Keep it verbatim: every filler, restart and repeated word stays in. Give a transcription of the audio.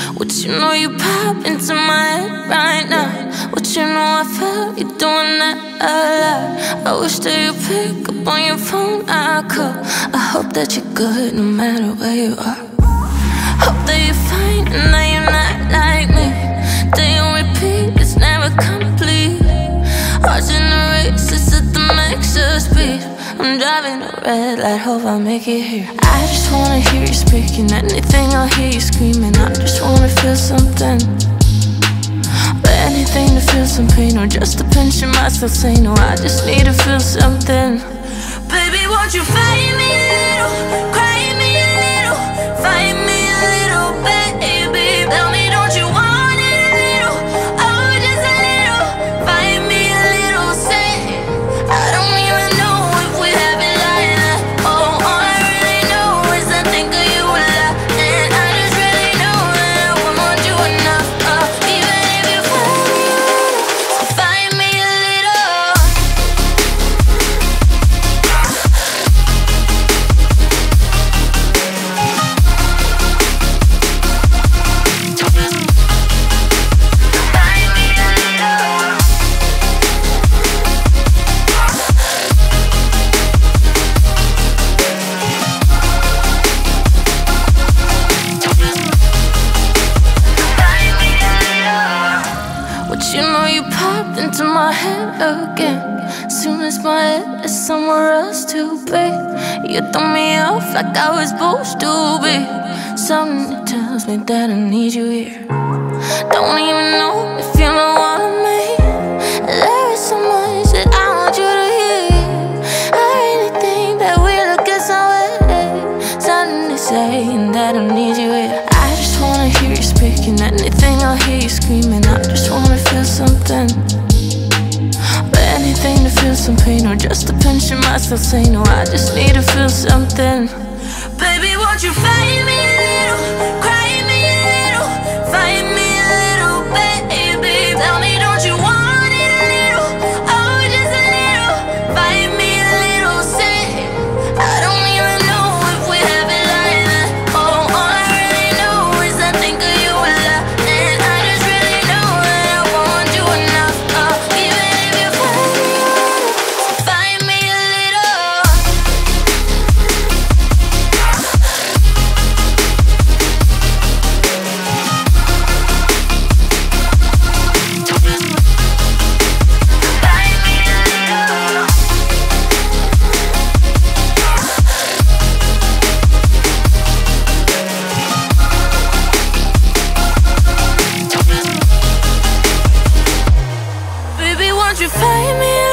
What you know you pop into my head right now. What you know I felt you doing that a lot. I wish that you pick up on your phone, I call. I hope that you're good no matter where you are. Hope that you're fine and that you're not like me. That you repeat, it's never complete. Watching the race, it's at the max of speed. I'm driving a red light, hope I make it here. I just wanna hear you speaking. Anything, I'll hear you screaming. I just wanna feel something. But anything to feel some pain, or just to pinch your mind, still say no. I just need to feel something. Baby, won't you fight me a little, cry me a little, fight me a little, baby. Tell me, don't you want it a little, oh, just a little, fight me a little, say I don't even know if we have it like that. Oh, all I really know is I think of you a lot, and I just really know that I won't want you enough. Oh, even if you fight me a little, so fight me a little. But you know you popped into my head again. Soon as my head is somewhere else to be, you throw me off like I was supposed to be. Something that tells me that I need you here. Don't even know if you know what I mean. There is so much that I want you to hear. I really think that we look at somewhere. Something to say and that I need you here. I just wanna hear you speaking. Anything, I'll hear you screaming. I just wanna feel something. But anything to feel some pain, or just to pinch your mind, still say no. I just need to feel something. Baby, won't you fight me a little, cry me a little, fight me a little, baby. Tell me, don't you want it a little, oh, just a little, fight me a little, say I don't even know if we have it like that. Oh, all I really know is I think of you a lot, and I just really know that I won't want you enough. Oh, even if you fight me a little, so fight me a little. Baby, won't you fight me